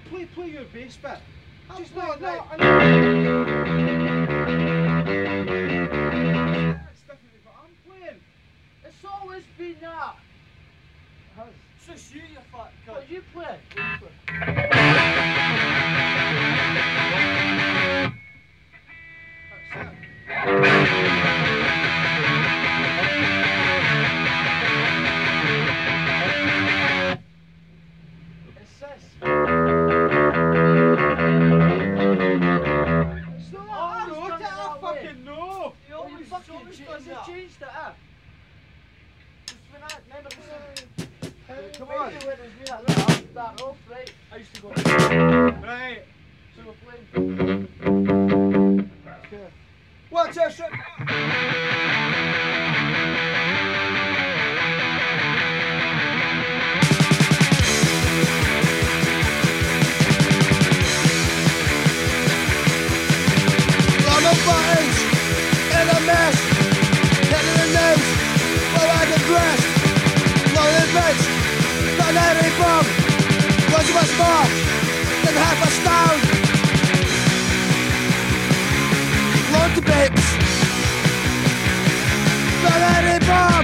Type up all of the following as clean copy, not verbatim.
Play your bass bit. Just no. That's different, but I'm playing. It's always been that. It's just you fat cunt. What you play? Changed it up. Come on. That rope, right? I used to go. Right. So we're playing. Watch out, shit. Llama buttons in a mess. Heading the news, well I digress. Lonely bitch, not any bomb. Was much more than half a stone. Lonely bitch, not any bomb.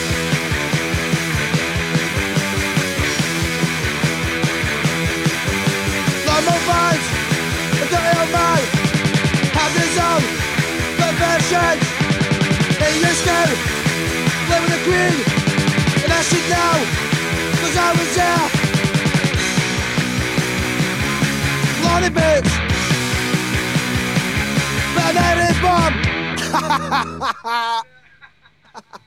Llama vibes, a dirty old man. Have his own perversions. In your skin, living the queen. And I should know, cause I was there. Lonely bitch, banana bomb.